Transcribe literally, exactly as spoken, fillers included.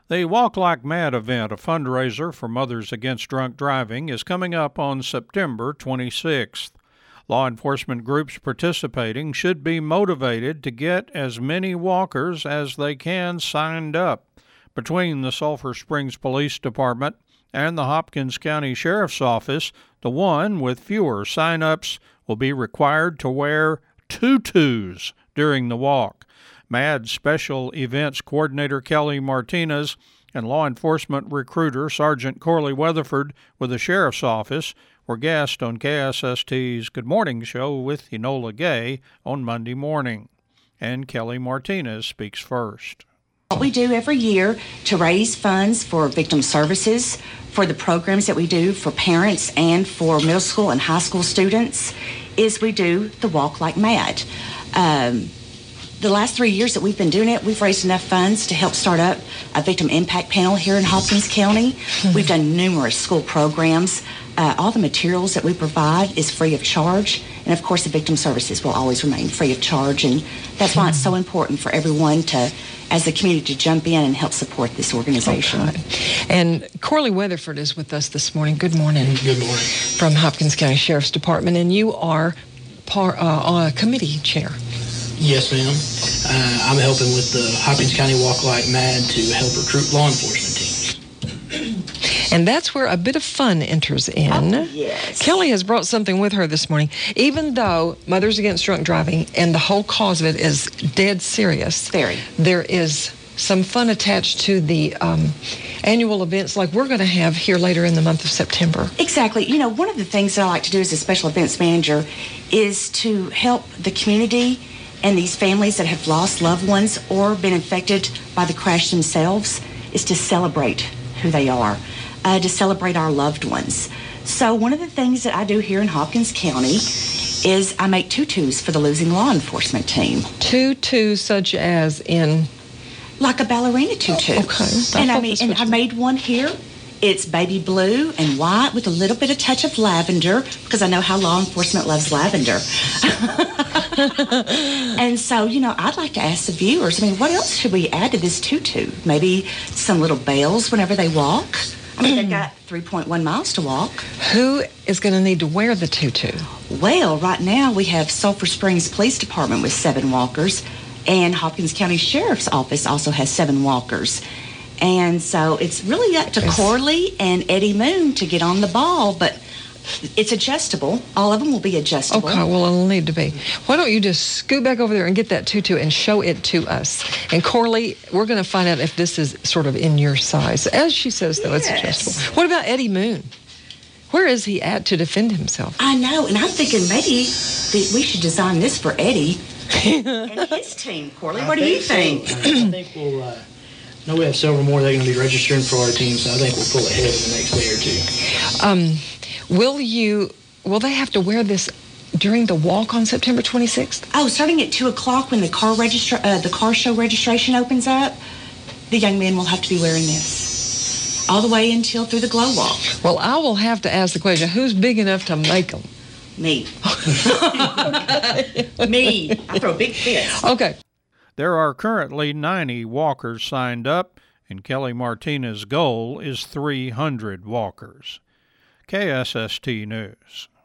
The Walk Like Mad event, a fundraiser for Mothers Against Drunk Driving, is coming up on September twenty-sixth. Law enforcement groups participating should be motivated to get as many walkers as they can signed up. Between the Sulphur Springs Police Department and the Hopkins County Sheriff's Office, the one with fewer sign-ups will be required to wear tutus during the walk. MAD Special Events Coordinator Kelly Martinez and law enforcement recruiter Sergeant Corley Weatherford with the Sheriff's Office were guests on K S S T's Good Morning Show with Enola Gay on Monday morning. And Kelly Martinez speaks first. What we do every year to raise funds for victim services, for the programs that we do for parents and for middle school and high school students, is we do the Walk Like Mad. Um, The last three years that we've been doing it, we've raised enough funds to help start up a victim impact panel here in Hopkins County. Mm-hmm. We've done numerous school programs. Uh, all the materials that we provide is free of charge. And of course, the victim services will always remain free of charge. And that's why it's so important for everyone to, as the community, to jump in and help support this organization. Okay. And Corley Weatherford is with us this morning. Good morning. Good morning. From Hopkins County Sheriff's Department. And you are par, uh, uh, committee chair. Yes, ma'am. Uh, I'm helping with the Hopkins County Walk Like Mad to help recruit law enforcement teams. And that's where a bit of fun enters in. Oh, yes. Kelly has brought something with her this morning. Even though Mothers Against Drunk Driving and the whole cause of it is dead serious, Very. there is some fun attached to the um, annual events like we're going to have here later in the month of September. Exactly. You know, one of the things that I like to do as a special events manager is to help the community and these families that have lost loved ones or been infected by the crash themselves, is to celebrate who they are, uh, to celebrate our loved ones. So one of the things that I do here in Hopkins County is I make tutus for the losing law enforcement team. Tutus such as in? Like a ballerina tutu. Oh, okay. And I I mean, and I made one here. It's baby blue and white with a little bit of touch of lavender, because I know how law enforcement loves lavender. And so, you know, I'd like to ask the viewers, I mean, what else should we add to this tutu? Maybe some little bells whenever they walk. I mean, they've got three point one miles to walk. Who is going to need to wear the tutu? Well, right now we have Sulphur Springs Police Department with seven walkers, and Hopkins County Sheriff's Office also has seven walkers. And so it's really up to Corley and Eddie Moon to get on the ball, but it's adjustable. All of them will be adjustable. Okay, well, it'll need to be. Why don't you just scoot back over there and get that tutu and show it to us? And Corley, we're going to find out if this is sort of in your size. As she says, though, Yes. it's adjustable. What about Eddie Moon? Where is he at to defend himself? I know, and I'm thinking maybe that we should design this for Eddie and his team. Corley, what I do you think? think? So. I think we'll, uh, I know we have several more that are going to be registering for our team, so I think we'll pull ahead in the next day or two. Um, will you, will they have to wear this during the walk on September twenty-sixth? Oh, starting at two o'clock when the car registra- uh, the car show registration opens up, the young men will have to be wearing this all the way until through the glow walk. Well, I will have to ask the question, who's big enough to make them? Me. Me. I throw a big fist. Okay. There are currently ninety walkers signed up, and Kelly Martinez's goal is three hundred walkers. K S S T News.